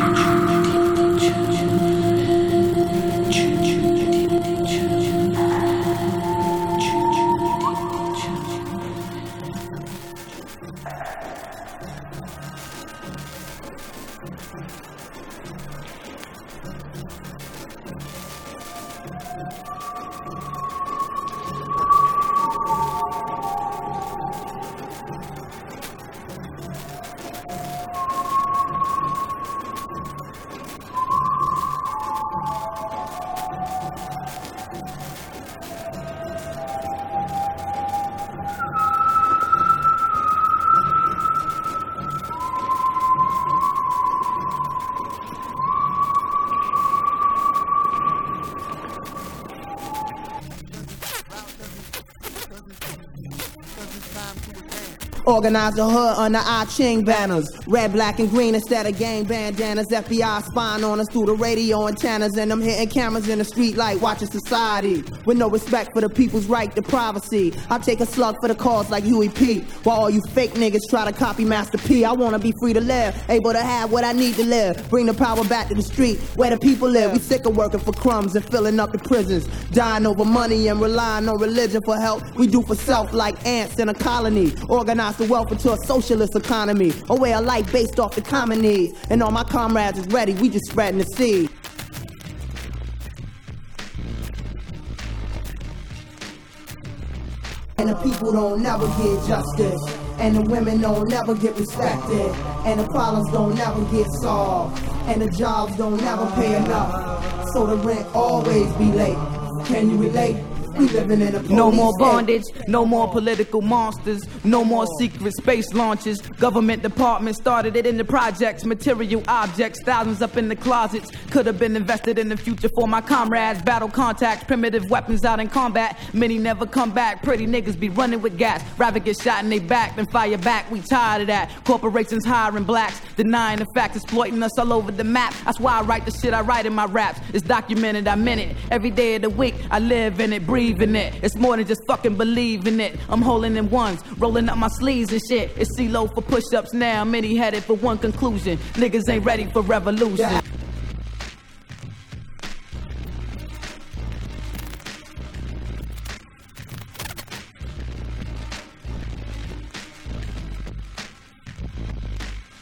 Organize the hood under our Ching banners. Red, black, and green instead of gang bandanas. FBI spying on us through the radio antennas. And I'm hitting cameras in the street like watching society. With no respect for the people's right to privacy. I take a slug for the cause like Huey P. While all you fake niggas try to copy Master P. I wanna be free to live, able to have what I need to live. Bring the power back to the street where the people live. We sick of working for crumbs and filling up the prisons. Dying over money and relying on religion for help. We do for self like ants in a colony. Organize the wealth into a socialist economy, a way of life based off the common needs. And all my comrades is ready, we just spreading the seed. And the people don't never get justice, and the women don't never get respected, and the problems don't never get solved, and the jobs don't never pay enough, so the rent always be late. Can you relate? We living in a no more bondage, no more political monsters, no more secret space launches. Government departments started it in the projects, material objects, thousands up in the closets. Could have been invested in the future for my comrades. Battle contacts, primitive weapons out in combat. Many never come back. Pretty niggas be running with gas. Rather get shot in they back than fire back. We tired of that. Corporations hiring blacks, denying the facts, exploiting us all over the map. That's why I write the shit I write in my raps. It's documented, I'm in it. Every day of the week, I live in it, breathe in it. It's more than just fucking believing it. I'm holding in ones, rolling up my sleeves and shit. It's CeeLo for push-ups now. Many headed for one conclusion. Niggas ain't ready for revolution.